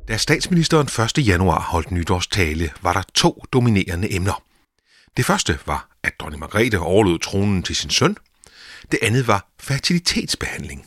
Da statsministeren 1. januar holdt nytårstale, var der 2 dominerende emner. Det første var, at dronning Margrethe overlod tronen til sin søn. Det andet var fertilitetsbehandling.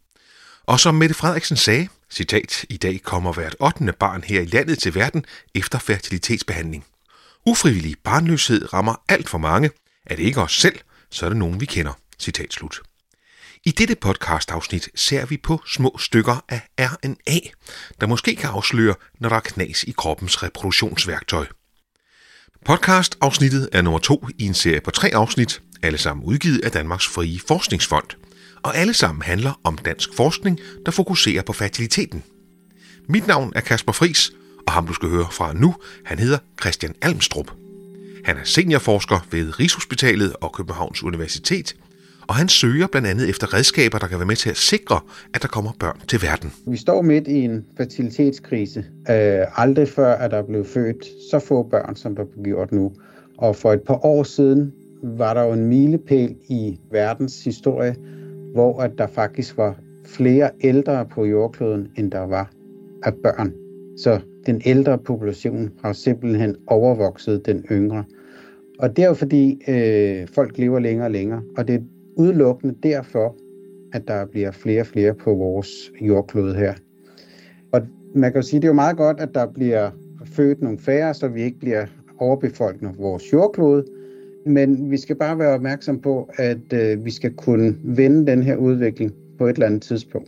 Og som Mette Frederiksen sagde, citat, i dag kommer hvert 8. barn her i landet til verden efter fertilitetsbehandling. Ufrivillig barnløshed rammer alt for mange. Er det ikke os selv, så er det nogen, vi kender. Citat slut. I dette podcast-afsnit ser vi på små stykker af RNA, der måske kan afsløre, når der er knas i kroppens reproduktionsværktøj. Podcast-afsnittet er nummer 2 i en serie på 3 afsnit, alle sammen udgivet af Danmarks Frie Forskningsfond, og alle sammen handler om dansk forskning, der fokuserer på fertiliteten. Mit navn er Kasper Friis, og ham du skal høre fra nu, han hedder Christian Almstrup. Han er seniorforsker ved Rigshospitalet og Københavns Universitet, og han søger blandt andet efter redskaber, der kan være med til at sikre, at der kommer børn til verden. Vi står midt i en fertilitetskrise. Aldrig før er der blevet født så få børn, som der bliver gjort nu. Og for et par år siden var der jo en milepæl i verdens historie, hvor at der faktisk var flere ældre på jordkloden, end der var af børn. Så den ældre population har simpelthen overvokset den yngre. Og det er jo fordi folk lever længere og længere, og det er udelukkende derfor, at der bliver flere og flere på vores jordklode her. Og man kan jo sige, at det er jo meget godt, at der bliver født nogle færre, så vi ikke bliver overbefolkende på vores jordklode. Men vi skal bare være opmærksom på, at vi skal kunne vende den her udvikling på et eller andet tidspunkt.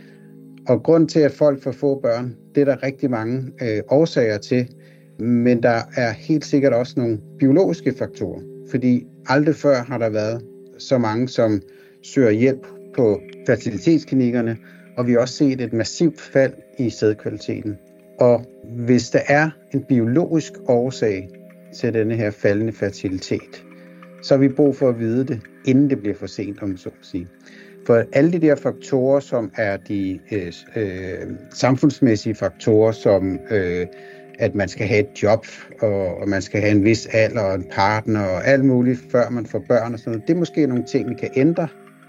Og grund til, at folk får få børn, det er der rigtig mange årsager til. Men der er helt sikkert også nogle biologiske faktorer. Fordi aldrig før har der været så mange, som søger hjælp på fertilitetsklinikkerne, og vi har også set et massivt fald i sædkvaliteten. Og hvis der er en biologisk årsag til denne her faldende fertilitet, så har vi brug for at vide det, inden det bliver for sent, om så at sige. For alle de der faktorer, som er de samfundsmæssige faktorer, som at man skal have et job, og man skal have en vis alder og en partner og alt muligt, før man får børn og sådan noget. Det er måske nogle ting, vi kan ændre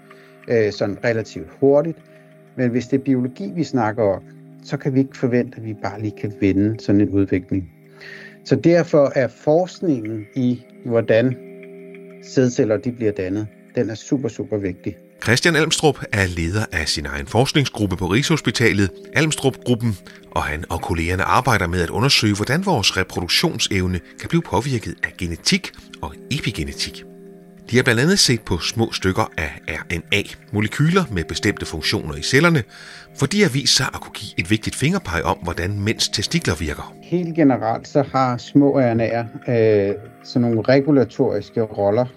sådan relativt hurtigt. Men hvis det er biologi, vi snakker om, så kan vi ikke forvente, at vi bare lige kan vende sådan en udvikling. Så derfor er forskningen i, hvordan sædceller de bliver dannet, den er super, super vigtig. Christian Almstrup er leder af sin egen forskningsgruppe på Rigshospitalet, Almstrup-gruppen, og han og kollegerne arbejder med at undersøge, hvordan vores reproduktionsevne kan blive påvirket af genetik og epigenetik. De har blandt andet set på små stykker af RNA, molekyler med bestemte funktioner i cellerne, for de har vist sig at kunne give et vigtigt fingerpeg om, hvordan mænds testikler virker. Helt generelt så har små RNA'er sådan nogle regulatoriske roller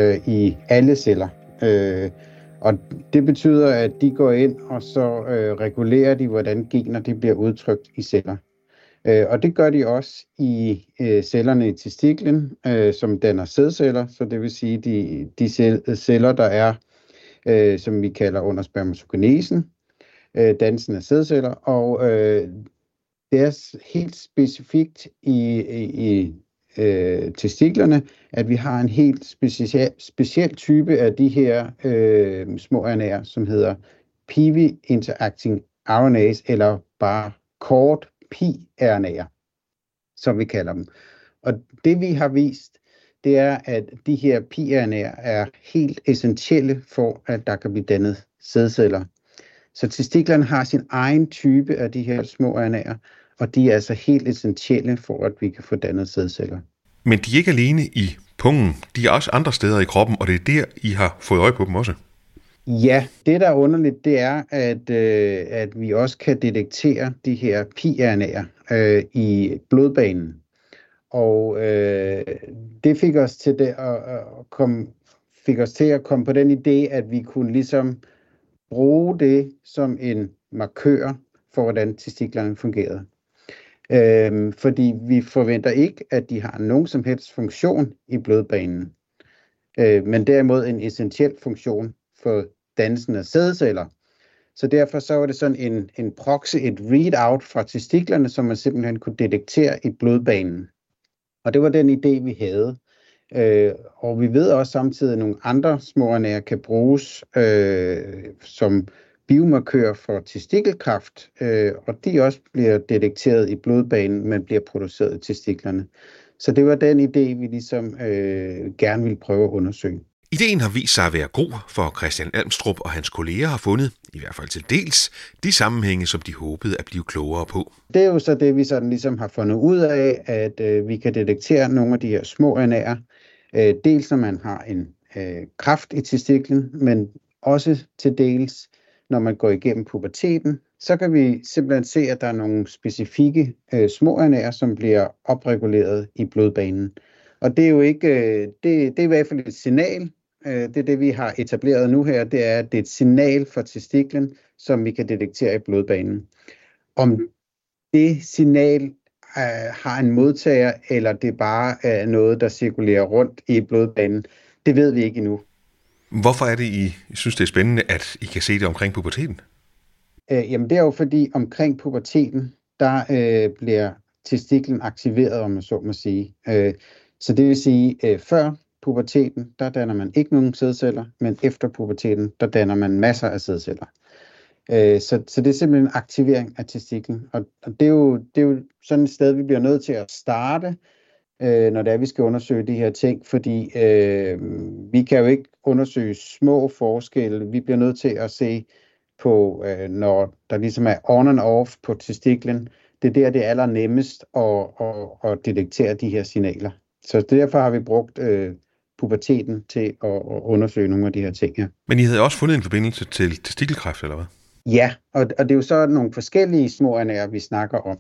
i alle celler. Og det betyder, at de går ind, og så regulerer de, hvordan gener de bliver udtrykt i celler. Og det gør de også i cellerne i testiklen, som danner sædceller. Så det vil sige, de celler, der er, som vi kalder under spermatogenesen, dannelsen af sædceller. Og det er helt specifikt i testiklerne, at vi har en helt speciel type af de her små RNA'er, som hedder PIVI-interacting RNAs, eller bare kort pi-RNA'er, som vi kalder dem. Og det vi har vist, det er, at de her pi-RNA'er er helt essentielle for, at der kan blive dannet sædceller. Så testiklerne har sin egen type af de her små RNA'er, og de er altså helt essentielle for, at vi kan få dannet sædceller. Men de er ikke alene i pungen, de er også andre steder i kroppen, og det er der, I har fået øje på dem også. Ja, det der er underligt, det er, at vi også kan detektere de her pi-RNA'er i blodbanen. Og det fik os til at komme på den idé, at vi kunne ligesom bruge det som en markør for, hvordan testiklerne fungerede. Fordi vi forventer ikke, at de har nogen som helst funktion i blodbanen, men derimod en essentiel funktion for dannelsen af sædceller. Så derfor så var det sådan en proxy, et readout fra testiklerne, som man simpelthen kunne detektere i blodbanen. Og det var den idé, vi havde. Og vi ved også samtidig, at nogle andre små RNA'er kan bruges som biomarkør for testikelkræft, og de også bliver detekteret i blodbanen, men bliver produceret i testiklerne. Så det var den idé, vi ligesom gerne ville prøve at undersøge. Ideen har vist sig at være god, for Christian Almstrup og hans kolleger har fundet, i hvert fald til dels, de sammenhænge, som de håbede at blive klogere på. Det er jo så det, vi sådan ligesom har fundet ud af, at vi kan detektere nogle af de her små RNA'er. Dels når man har en kræft i testiklen, men også til dels, når man går igennem puberteten, så kan vi simpelthen se, at der er nogle specifikke små RNA'er, som bliver opreguleret i blodbanen. Og det er jo ikke, det er i hvert fald et signal. Det er det, vi har etableret nu her, det er, at det er et signal for testiklen, som vi kan detektere i blodbanen. Om det signal har en modtager, eller det bare er noget, der cirkulerer rundt i blodbanen, det ved vi ikke endnu. Hvorfor er det, I synes, det er spændende, at I kan se det omkring puberteten? Jamen det er jo fordi, omkring puberteten, der bliver testiklen aktiveret, om man så må sige. Så det vil sige, før puberteten, der danner man ikke nogen sædceller, men efter puberteten, der danner man masser af sædceller. Så det er simpelthen en aktivering af testiklen. Og det er jo sådan et sted, vi bliver nødt til at starte, når det er, vi skal undersøge de her ting, fordi vi kan jo ikke undersøge små forskelle. Vi bliver nødt til at se på, når der ligesom er on and off på testiklen. Det er allernemmest at detektere de her signaler. Så derfor har vi brugt puberteten til at undersøge nogle af de her ting her. Men I havde også fundet en forbindelse til testikelkræft, eller hvad? Ja, og det er jo så nogle forskellige små RNA'er, vi snakker om.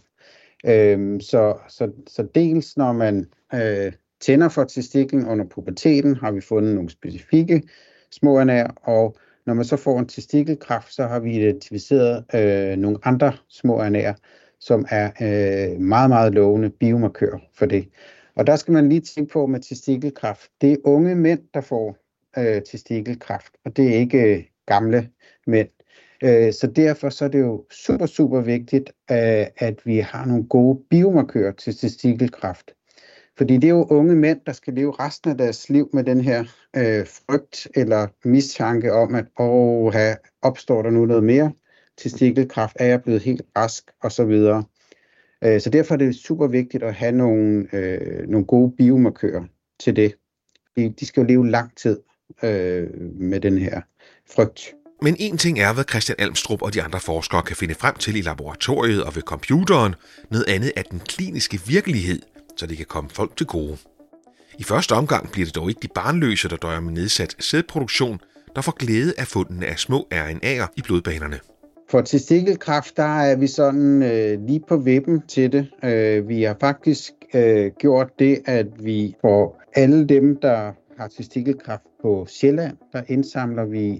Så dels når man tænder for testiklen under puberteten, har vi fundet nogle specifikke små RNA'er, og når man så får en testikelkræft, så har vi identificeret nogle andre små RNA'er, som er meget, meget lovende biomarkører for det. Og der skal man lige tænke på med testikelkræft. Det er unge mænd, der får testikelkræft, og det er ikke gamle mænd. Så derfor så er det jo super, super vigtigt, at vi har nogle gode biomarkører til testikelkræft. Fordi det er jo unge mænd, der skal leve resten af deres liv med den her frygt eller mistanke om, at opstår der nu noget mere testikelkræft, er jeg blevet helt rask osv. Så derfor er det super vigtigt at have nogle gode biomarkører til det. De skal jo leve lang tid med den her frygt. Men en ting er, hvad Christian Almstrup og de andre forskere kan finde frem til i laboratoriet og ved computeren. Noget andet er den kliniske virkelighed, så det kan komme folk til gode. I første omgang bliver det dog ikke de barnløse, der døjer med nedsat sædproduktion, der får glæde af fundene af små RNA'er i blodbanerne. For testikelkræft, der er vi sådan lige på vippen til det. Vi har faktisk gjort det, at vi for alle dem, der har testikelkræft på Sjælland, der indsamler vi,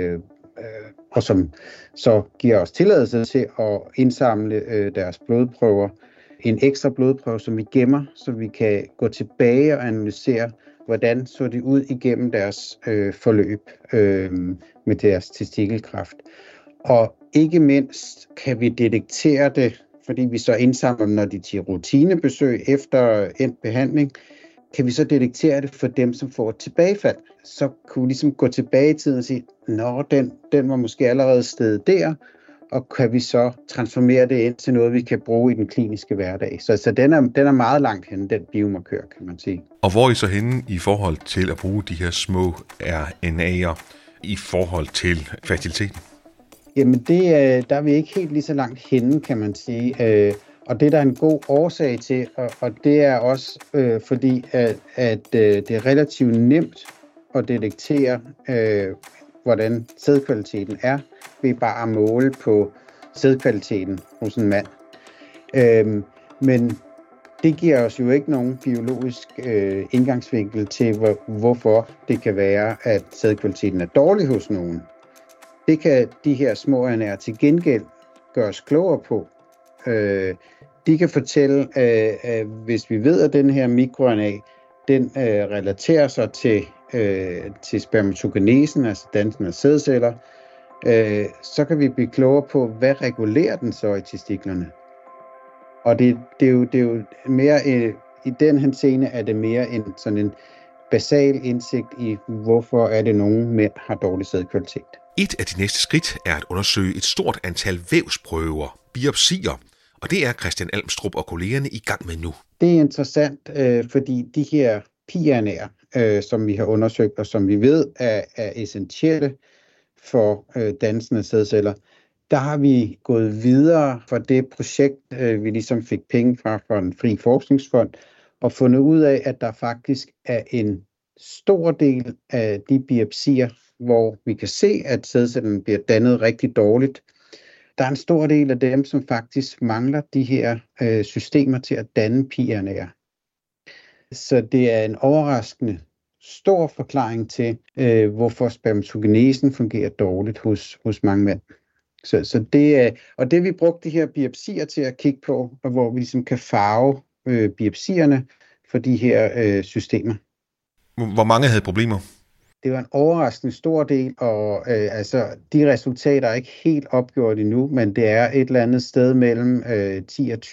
og som så giver os tilladelse til at indsamle deres blodprøver. En ekstra blodprøve, som vi gemmer, så vi kan gå tilbage og analysere, hvordan så det ud igennem deres forløb med deres testikelkræft. Og ikke mindst kan vi detektere det, fordi vi så indsamler dem, når de til rutinebesøg efter endt behandling, kan vi så detektere det for dem, som får et tilbagefald. Så kunne vi ligesom gå tilbage i tiden og sige, den var måske allerede stedet der, og kan vi så transformere det ind til noget, vi kan bruge i den kliniske hverdag. Så den er meget langt henne, den biomarkør, kan man sige. Og hvor er I så henne i forhold til at bruge de her små RNA'er i forhold til fertiliteten? Jamen, der er vi ikke helt lige så langt henne, kan man sige. Og det der er en god årsag til, og det er også fordi, at det er relativt nemt at detektere, hvordan sædkvaliteten er, ved bare at måle på sædkvaliteten hos en mand. Men det giver os jo ikke nogen biologisk indgangsvinkel til, hvorfor det kan være, at sædkvaliteten er dårlig hos nogen. Det kan de her små RNA'er til gengæld gøre os klogere på. De kan fortælle, at hvis vi ved, at den her mikroRNA, den relaterer sig til spermatogenesen, altså dannelsen af sædceller, så kan vi blive klogere på, hvad regulerer den så i testiklerne. Og det er jo mere, i den henseende er det mere sådan en basal indsigt i, hvorfor er det nogle mænd har dårlig sædkvalitet. Et af de næste skridt er at undersøge et stort antal vævsprøver, biopsier, og det er Christian Almstrup og kollegerne i gang med nu. Det er interessant, fordi de her piRNA'er, som vi har undersøgt, og som vi ved er essentielle for dannelsen af sædceller, der har vi gået videre fra det projekt, vi ligesom fik penge fra en fri forskningsfond, og fundet ud af, at der faktisk er en stor del af de biopsier, hvor vi kan se, at sædcellerne bliver dannet rigtig dårligt. Der er en stor del af dem, som faktisk mangler de her systemer til at danne piRNA'er. Så det er en overraskende stor forklaring til, hvorfor spermatogenesen fungerer dårligt hos mange mænd. Så det vi brugte de her biopsier til at kigge på, og hvor vi ligesom kan farve biopsierne for de her systemer. Hvor mange havde problemer? Det var en overraskende stor del, og de resultater er ikke helt opgjort endnu, men det er et eller andet sted mellem 10 og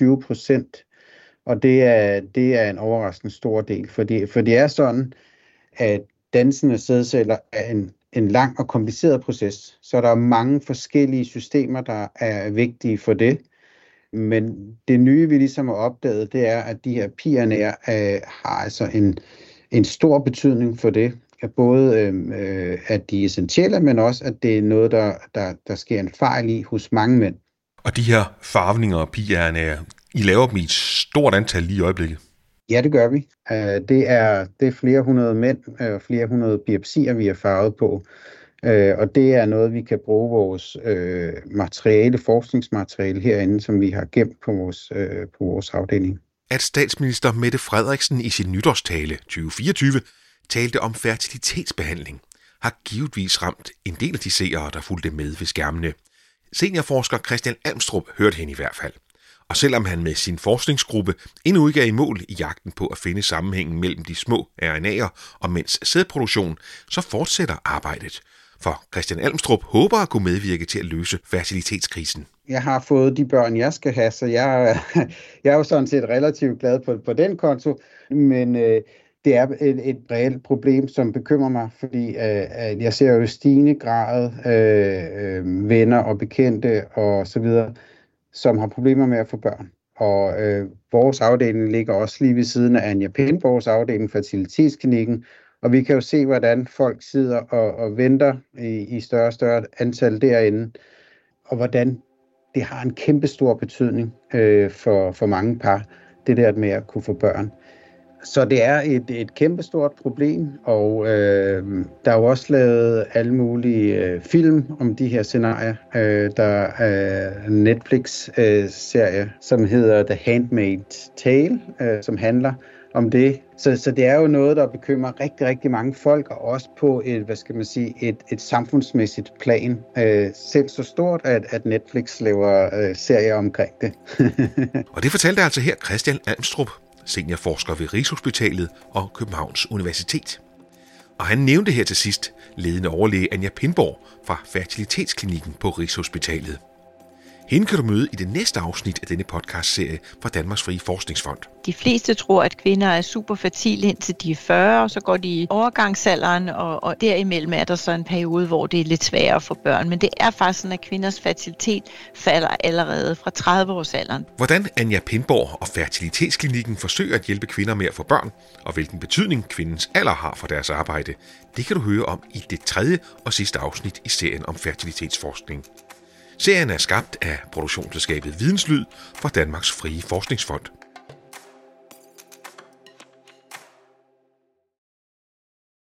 20%, og det er en overraskende stor del, for det er sådan, at dannelsen af sædceller er en lang og kompliceret proces, så der er mange forskellige systemer, der er vigtige for det. Men det nye, vi ligesom har opdaget, det er, at de her piRNA'er har altså en stor betydning for det. Både at de er essentielle, men også at det er noget, der sker en fejl i hos mange mænd. Og de her farvninger og piRNA'er, I laver dem i et stort antal lige i øjeblikket? Ja, det gør vi. Det er flere hundrede mænd og flere hundrede biopsier, vi har farvet på. Og det er noget, vi kan bruge vores forskningsmateriale herinde, som vi har gemt på vores afdeling. At statsminister Mette Frederiksen i sin nytårstale 2024 talte om fertilitetsbehandling, har givetvis ramt en del af de seere, der fulgte med ved skærmene. Seniorforsker Christian Almstrup hørte hende i hvert fald. Og selvom han med sin forskningsgruppe endnu ikke er i mål i jagten på at finde sammenhængen mellem de små RNA'er og mænds sædproduktion, så fortsætter arbejdet. For Christian Almstrup håber at kunne medvirke til at løse fertilitetskrisen. Jeg har fået de børn, jeg skal have, så jeg er jo sådan set relativt glad på den konto, men det er et reelt problem, som bekymrer mig, fordi jeg ser jo i stigende grad venner og bekendte og så videre, som har problemer med at få børn. Og vores afdeling ligger også lige ved siden af Anja Pindborgs afdeling, fertilitetsklinikken, og vi kan jo se, hvordan folk sidder og venter i større og større antal derinde, og hvordan det har en kæmpe stor betydning for mange par, det der med at kunne få børn. Så det er et kæmpestort problem, og der er jo også lavet alle mulige film om de her scenarier. Der er en Netflix-serie, som hedder The Handmaid's Tale, som handler om det. Så det er jo noget, der bekymrer rigtig, rigtig mange folk, og også på et samfundsmæssigt plan. Selv så stort, at Netflix laver serier omkring det. Og det fortalte altså her Christian Almstrup, seniorforsker ved Rigshospitalet og Københavns Universitet. Og han nævnte her til sidst ledende overlæge Anja Pindborg fra fertilitetsklinikken på Rigshospitalet. Hende kan du møde i det næste afsnit af denne podcastserie fra Danmarks Frie Forskningsfond. De fleste tror, at kvinder er super fertile indtil de er 40, og så går de i overgangsalderen, og derimellem er der så en periode, hvor det er lidt sværere at få børn. Men det er faktisk sådan, at kvinders fertilitet falder allerede fra 30-årsalderen. Hvordan Anja Pindborg og fertilitetsklinikken forsøger at hjælpe kvinder med at få børn, og hvilken betydning kvindens alder har for deres arbejde, det kan du høre om i det 3. og sidste afsnit i serien om fertilitetsforskning. Serien er skabt af produktionsselskabet Videnslyd for Danmarks Frie Forskningsfond.